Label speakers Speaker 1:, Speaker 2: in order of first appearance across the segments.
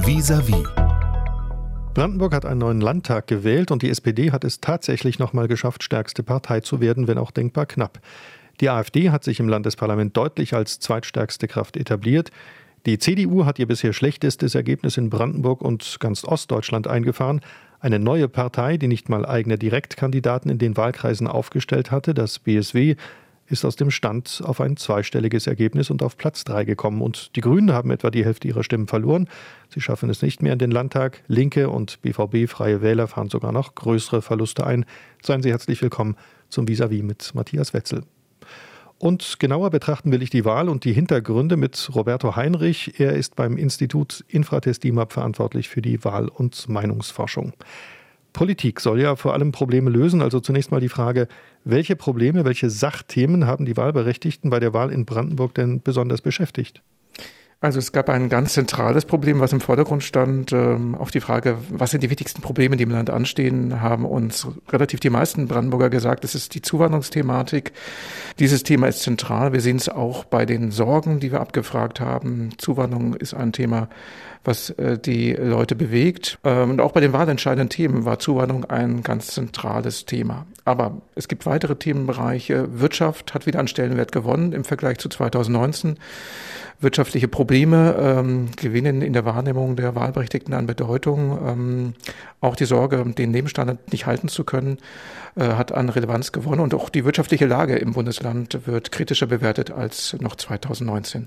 Speaker 1: Vis-à-vis.
Speaker 2: Brandenburg hat einen neuen Landtag gewählt und die SPD hat es tatsächlich nochmal geschafft, stärkste Partei zu werden, wenn auch denkbar knapp. Die AfD hat sich im Landesparlament deutlich als zweitstärkste Kraft etabliert. Die CDU hat ihr bisher schlechtestes Ergebnis in Brandenburg und ganz Ostdeutschland eingefahren. Eine neue Partei, die nicht mal eigene Direktkandidaten in den Wahlkreisen aufgestellt hatte, das BSW, ist aus dem Stand auf ein zweistelliges Ergebnis und auf Platz 3 gekommen. Und die Grünen haben etwa die Hälfte ihrer Stimmen verloren. Sie schaffen es nicht mehr in den Landtag. Linke und BVB, Freie Wähler, fahren sogar noch größere Verluste ein. Seien Sie herzlich willkommen zum Vis-à-vis mit Matthias Wetzel. Und genauer betrachten will ich die Wahl und die Hintergründe mit Roberto Heinrich. Er ist beim Institut Infratest DIMAP verantwortlich für die Wahl- und Meinungsforschung. Politik soll ja vor allem Probleme lösen. Also zunächst mal die Frage, welche Probleme, welche Sachthemen haben die Wahlberechtigten bei der Wahl in Brandenburg denn besonders beschäftigt?
Speaker 3: Also es gab ein ganz zentrales Problem, was im Vordergrund stand. Auf die Frage, was sind die wichtigsten Probleme, die im Land anstehen, haben uns relativ die meisten Brandenburger gesagt, es ist die Zuwanderungsthematik. Dieses Thema ist zentral. Wir sehen es auch bei den Sorgen, die wir abgefragt haben. Zuwanderung ist ein Thema, was die Leute bewegt. Und auch bei den wahlentscheidenden Themen war Zuwanderung ein ganz zentrales Thema. Aber es gibt weitere Themenbereiche. Wirtschaft hat wieder an Stellenwert gewonnen im Vergleich zu 2019. Wirtschaftliche Probleme gewinnen in der Wahrnehmung der Wahlberechtigten an Bedeutung. Auch die Sorge, den Lebensstandard nicht halten zu können, hat an Relevanz gewonnen. Und auch die wirtschaftliche Lage im Bundesland wird kritischer bewertet als noch 2019.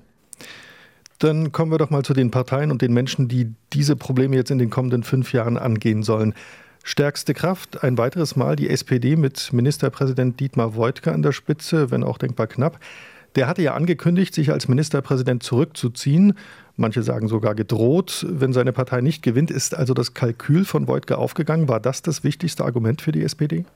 Speaker 2: Dann kommen wir doch mal zu den Parteien und den Menschen, die diese Probleme jetzt in den kommenden 5 Jahren angehen sollen. Stärkste Kraft, ein weiteres Mal die SPD mit Ministerpräsident Dietmar Woidke an der Spitze, wenn auch denkbar knapp. Der hatte ja angekündigt, sich als Ministerpräsident zurückzuziehen. Manche sagen sogar gedroht, wenn seine Partei nicht gewinnt. Ist also das Kalkül von Woidke aufgegangen? War das wichtigste Argument für die SPD?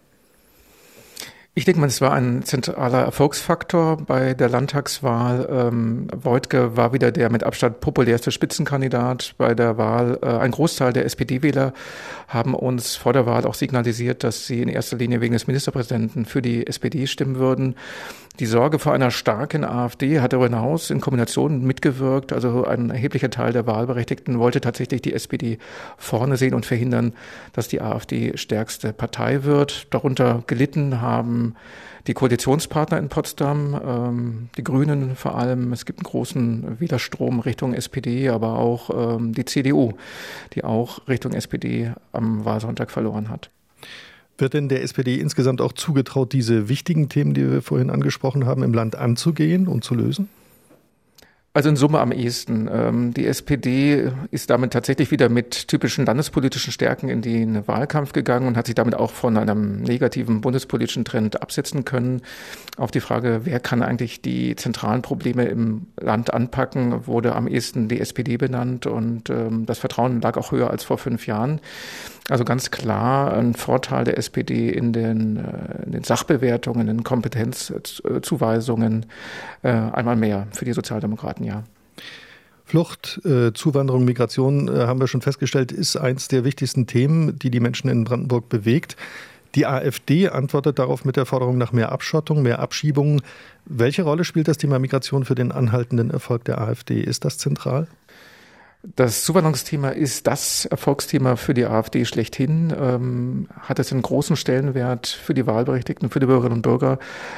Speaker 3: Ich denke mal, es war ein zentraler Erfolgsfaktor bei der Landtagswahl. Woidke war wieder der mit Abstand populärste Spitzenkandidat bei der Wahl. Ein Großteil der SPD-Wähler haben uns vor der Wahl auch signalisiert, dass sie in erster Linie wegen des Ministerpräsidenten für die SPD stimmen würden. Die Sorge vor einer starken AfD hat darüber hinaus in Kombination mitgewirkt. Also ein erheblicher Teil der Wahlberechtigten wollte tatsächlich die SPD vorne sehen und verhindern, dass die AfD stärkste Partei wird. Darunter gelitten haben die Koalitionspartner in Potsdam, die Grünen vor allem. Es gibt einen großen Wählerstrom Richtung SPD, aber auch die CDU, die auch Richtung SPD am Wahlsonntag verloren hat.
Speaker 2: Wird denn der SPD insgesamt auch zugetraut, diese wichtigen Themen, die wir vorhin angesprochen haben, im Land anzugehen und zu lösen?
Speaker 3: Also in Summe am ehesten. Die SPD ist damit tatsächlich wieder mit typischen landespolitischen Stärken in den Wahlkampf gegangen und hat sich damit auch von einem negativen bundespolitischen Trend absetzen können. Auf die Frage, wer kann eigentlich die zentralen Probleme im Land anpacken, wurde am ehesten die SPD benannt und das Vertrauen lag auch höher als vor 5 Jahren. Also ganz klar ein Vorteil der SPD in den Sachbewertungen, in den Kompetenzzuweisungen, einmal mehr für die Sozialdemokraten, ja.
Speaker 2: Flucht, Zuwanderung, Migration, haben wir schon festgestellt, ist eins der wichtigsten Themen, die die Menschen in Brandenburg bewegt. Die AfD antwortet darauf mit der Forderung nach mehr Abschottung, mehr Abschiebungen. Welche Rolle spielt das Thema Migration für den anhaltenden Erfolg der AfD? Ist das zentral?
Speaker 3: Das Zuwanderungsthema ist das Erfolgsthema für die AfD schlechthin, hat es einen großen Stellenwert für die Wahlberechtigten, für die Bürgerinnen und Bürger,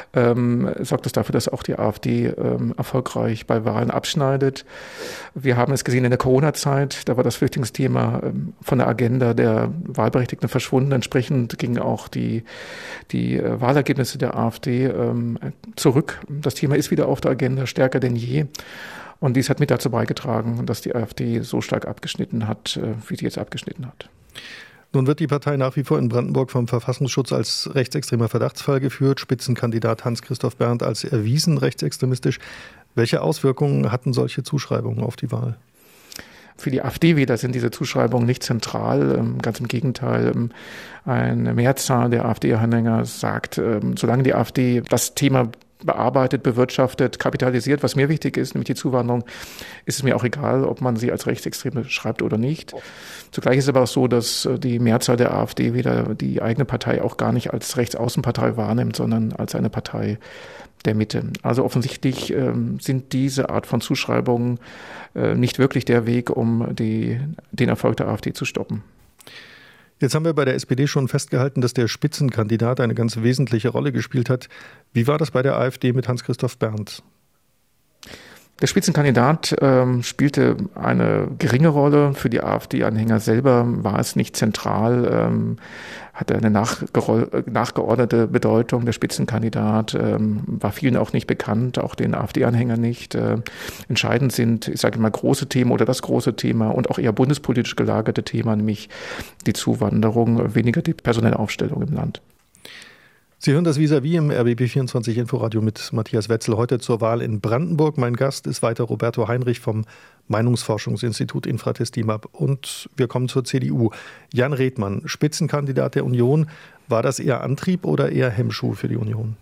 Speaker 3: sorgt es dafür, dass auch die AfD erfolgreich bei Wahlen abschneidet. Wir haben es gesehen in der Corona-Zeit, da war das Flüchtlingsthema von der Agenda der Wahlberechtigten verschwunden. Entsprechend gingen auch die Wahlergebnisse der AfD zurück. Das Thema ist wieder auf der Agenda, stärker denn je. Und dies hat mit dazu beigetragen, dass die AfD so stark abgeschnitten hat, wie sie jetzt abgeschnitten hat.
Speaker 2: Nun wird die Partei nach wie vor in Brandenburg vom Verfassungsschutz als rechtsextremer Verdachtsfall geführt. Spitzenkandidat Hans-Christoph Berndt als erwiesen rechtsextremistisch. Welche Auswirkungen hatten solche Zuschreibungen auf die Wahl?
Speaker 3: Für die AfD-Wähler sind diese Zuschreibungen nicht zentral. Ganz im Gegenteil, eine Mehrzahl der AfD-Anhänger sagt, solange die AfD das Thema bearbeitet, bewirtschaftet, kapitalisiert, was mir wichtig ist, nämlich die Zuwanderung, ist es mir auch egal, ob man sie als Rechtsextreme beschreibt oder nicht. Zugleich ist es aber auch so, dass die Mehrzahl der AfD-Wähler die eigene Partei auch gar nicht als Rechtsaußenpartei wahrnimmt, sondern als eine Partei, der Mitte. Also offensichtlich sind diese Art von Zuschreibungen nicht wirklich der Weg, um den Erfolg der AfD zu stoppen.
Speaker 2: Jetzt haben wir bei der SPD schon festgehalten, dass der Spitzenkandidat eine ganz wesentliche Rolle gespielt hat. Wie war das bei der AfD mit Hans-Christoph Berndt?
Speaker 3: Der Spitzenkandidat spielte eine geringe Rolle. Für die AfD-Anhänger selber war es nicht zentral, hatte eine nachgeordnete Bedeutung. Der Spitzenkandidat war vielen auch nicht bekannt, auch den AfD-Anhängern nicht. Entscheidend sind, ich sage mal, große Themen oder das große Thema und auch eher bundespolitisch gelagerte Thema, nämlich die Zuwanderung, weniger die personelle Aufstellung im Land.
Speaker 2: Sie hören das Vis-à-vis im RBB24 Inforadio mit Matthias Wetzel heute zur Wahl in Brandenburg. Mein Gast ist weiter Roberto Heinrich vom Meinungsforschungsinstitut Infratestimab. Und wir kommen zur CDU. Jan Redmann, Spitzenkandidat der Union. War das eher Antrieb oder eher Hemmschuh für die Union?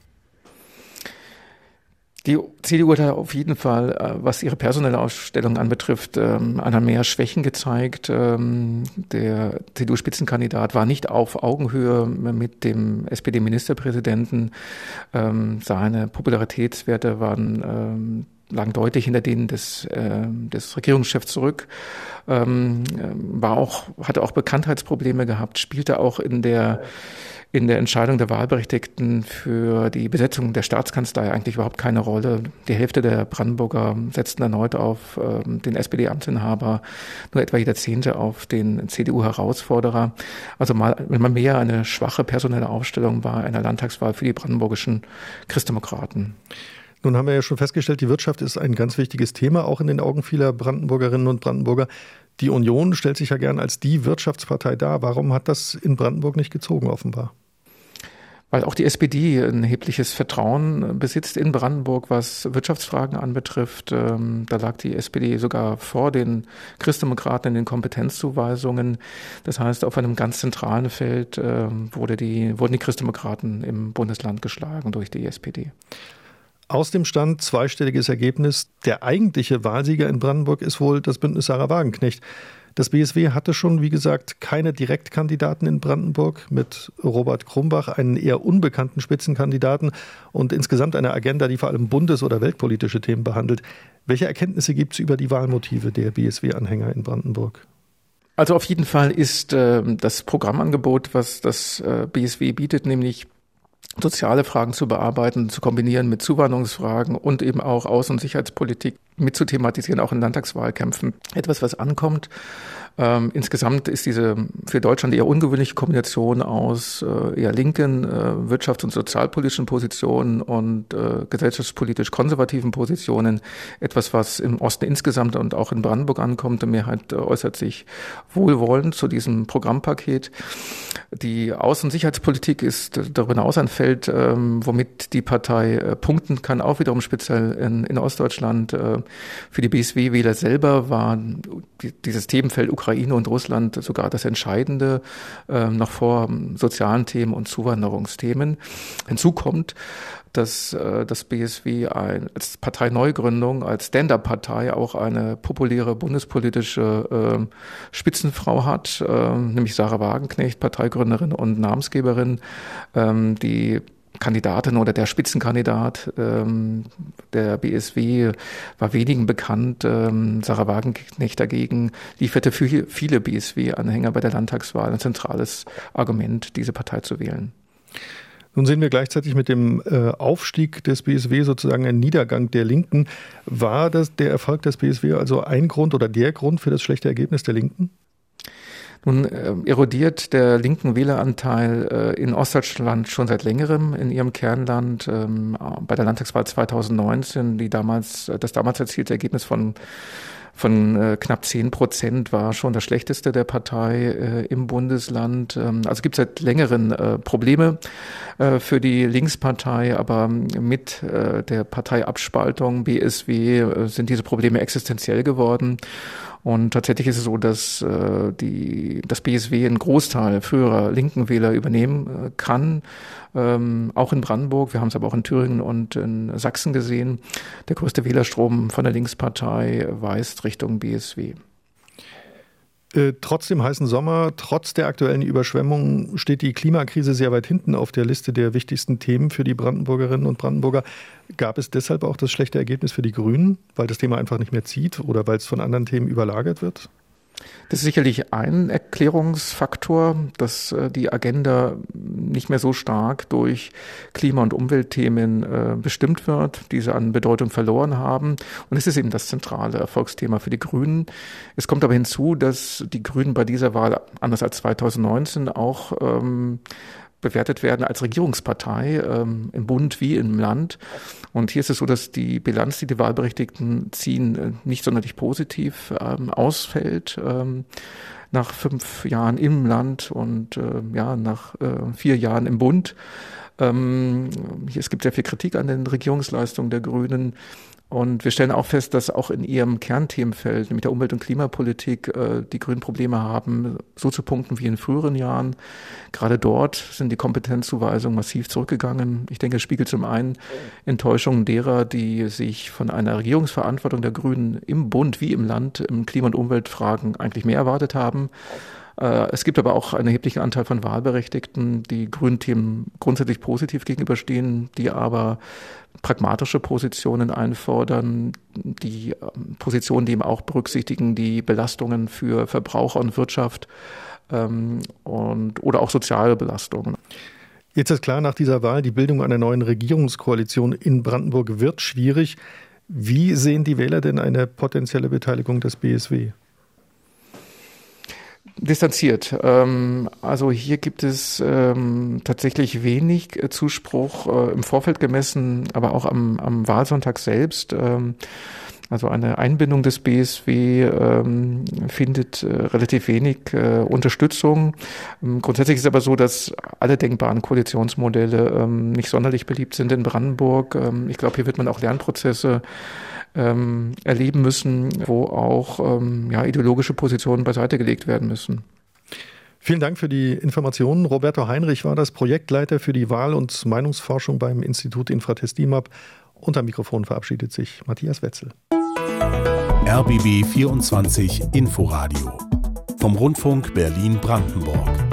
Speaker 3: Die CDU hat auf jeden Fall, was ihre personelle Aufstellung anbetrifft, einer mehr Schwächen gezeigt. Der CDU-Spitzenkandidat war nicht auf Augenhöhe mit dem SPD-Ministerpräsidenten. Seine Popularitätswerte lagen deutlich hinter denen des Regierungschefs zurück. Hatte auch Bekanntheitsprobleme gehabt, spielte auch in der Entscheidung der Wahlberechtigten für die Besetzung der Staatskanzlei eigentlich überhaupt keine Rolle. Die Hälfte der Brandenburger setzten erneut auf den SPD-Amtsinhaber, nur etwa jeder Zehnte auf den CDU-Herausforderer. Also wenn man mehr eine schwache personelle Aufstellung war einer Landtagswahl für die brandenburgischen Christdemokraten.
Speaker 2: Nun haben wir ja schon festgestellt, die Wirtschaft ist ein ganz wichtiges Thema, auch in den Augen vieler Brandenburgerinnen und Brandenburger. Die Union stellt sich ja gern als die Wirtschaftspartei dar. Warum hat das in Brandenburg nicht gezogen, offenbar?
Speaker 3: Weil auch die SPD ein erhebliches Vertrauen besitzt in Brandenburg, was Wirtschaftsfragen anbetrifft. Da lag die SPD sogar vor den Christdemokraten in den Kompetenzzuweisungen. Das heißt, auf einem ganz zentralen Feld wurden die Christdemokraten im Bundesland geschlagen durch die SPD.
Speaker 2: Aus dem Stand zweistelliges Ergebnis. Der eigentliche Wahlsieger in Brandenburg ist wohl das Bündnis Sarah Wagenknecht. Das BSW hatte schon, wie gesagt, keine Direktkandidaten in Brandenburg, mit Robert Krumbach einen eher unbekannten Spitzenkandidaten und insgesamt eine Agenda, die vor allem bundes- oder weltpolitische Themen behandelt. Welche Erkenntnisse gibt es über die Wahlmotive der BSW-Anhänger in Brandenburg?
Speaker 3: Also auf jeden Fall ist das Programmangebot, was das BSW bietet, nämlich soziale Fragen zu bearbeiten, zu kombinieren mit Zuwanderungsfragen und eben auch Außen- und Sicherheitspolitik mit zu thematisieren, auch in Landtagswahlkämpfen. Etwas, was ankommt. Insgesamt ist diese für Deutschland eher ungewöhnliche Kombination aus eher linken wirtschafts- und sozialpolitischen Positionen und gesellschaftspolitisch konservativen Positionen etwas, was im Osten insgesamt und auch in Brandenburg ankommt. Die Mehrheit äußert sich wohlwollend zu diesem Programmpaket. Die Außen- und Sicherheitspolitik ist darüber hinaus ein Feld, womit die Partei punkten kann, auch wiederum speziell in Ostdeutschland. Für die BSW-Wähler selber war dieses Themenfeld Ukraine und Russland sogar das Entscheidende, noch vor sozialen Themen und Zuwanderungsthemen. Hinzu kommt, dass das BSW als Parteineugründung, als Stand-up-Partei auch eine populäre bundespolitische Spitzenfrau hat, nämlich Sarah Wagenknecht, Parteigründerin und Namensgeberin, die Kandidatin oder der Spitzenkandidat der BSW war wenigen bekannt. Sarah Wagenknecht dagegen lieferte für viele BSW-Anhänger bei der Landtagswahl ein zentrales Argument, diese Partei zu wählen.
Speaker 2: Nun sehen wir gleichzeitig mit dem Aufstieg des BSW sozusagen einen Niedergang der Linken. War das der Erfolg des BSW also ein Grund oder der Grund für das schlechte Ergebnis der Linken?
Speaker 3: Nun erodiert der linken Wähleranteil in Ostdeutschland schon seit längerem in ihrem Kernland. Bei der Landtagswahl 2019, das damals erzielte Ergebnis von knapp 10% war schon das schlechteste der Partei im Bundesland. Also gibt es seit längeren Probleme für die Linkspartei, aber mit der Parteiabspaltung BSW sind diese Probleme existenziell geworden. Und tatsächlich ist es so, dass das BSW einen Großteil früherer linken Wähler übernehmen kann, auch in Brandenburg. Wir haben es aber auch in Thüringen und in Sachsen gesehen. Der größte Wählerstrom von der Linkspartei weist Richtung BSW.
Speaker 2: Trotz dem heißen Sommer, trotz der aktuellen Überschwemmungen steht die Klimakrise sehr weit hinten auf der Liste der wichtigsten Themen für die Brandenburgerinnen und Brandenburger. Gab es deshalb auch das schlechte Ergebnis für die Grünen, weil das Thema einfach nicht mehr zieht oder weil es von anderen Themen überlagert wird?
Speaker 3: Das ist sicherlich ein Erklärungsfaktor, dass die Agenda nicht mehr so stark durch Klima- und Umweltthemen bestimmt wird, diese an Bedeutung verloren haben. Und es ist eben das zentrale Erfolgsthema für die Grünen. Es kommt aber hinzu, dass die Grünen bei dieser Wahl, anders als 2019, auch bewertet werden als Regierungspartei im Bund wie im Land. Und hier ist es so, dass die Bilanz, die die Wahlberechtigten ziehen, nicht sonderlich positiv ausfällt. Nach 5 Jahren im Land und nach 4 Jahren im Bund. Es gibt sehr viel Kritik an den Regierungsleistungen der Grünen. Und wir stellen auch fest, dass auch in ihrem Kernthemenfeld, nämlich der Umwelt- und Klimapolitik, die Grünen Probleme haben, so zu punkten wie in früheren Jahren. Gerade dort sind die Kompetenzzuweisungen massiv zurückgegangen. Ich denke, es spiegelt zum einen Enttäuschungen derer, die sich von einer Regierungsverantwortung der Grünen im Bund wie im Land im Klima- und Umweltfragen eigentlich mehr erwartet haben. Es gibt aber auch einen erheblichen Anteil von Wahlberechtigten, die grünen Themen grundsätzlich positiv gegenüberstehen, die aber pragmatische Positionen einfordern, die Positionen, die eben auch berücksichtigen, die Belastungen für Verbraucher und Wirtschaft oder auch soziale Belastungen.
Speaker 2: Jetzt ist klar, nach dieser Wahl, die Bildung einer neuen Regierungskoalition in Brandenburg wird schwierig. Wie sehen die Wähler denn eine potenzielle Beteiligung des BSW?
Speaker 3: Distanziert. Also hier gibt es tatsächlich wenig Zuspruch im Vorfeld gemessen, aber auch am Wahlsonntag selbst. Also eine Einbindung des BSW findet relativ wenig Unterstützung. Grundsätzlich ist es aber so, dass alle denkbaren Koalitionsmodelle nicht sonderlich beliebt sind in Brandenburg. Ich glaube, hier wird man auch Lernprozesse erleben müssen, wo auch ideologische Positionen beiseite gelegt werden müssen.
Speaker 2: Vielen Dank für die Informationen. Roberto Heinrich war das Projektleiter für die Wahl- und Meinungsforschung beim Institut Infratest DIMAP. Unter Mikrofon verabschiedet sich Matthias Wetzel.
Speaker 1: RBB 24 Inforadio vom Rundfunk Berlin-Brandenburg.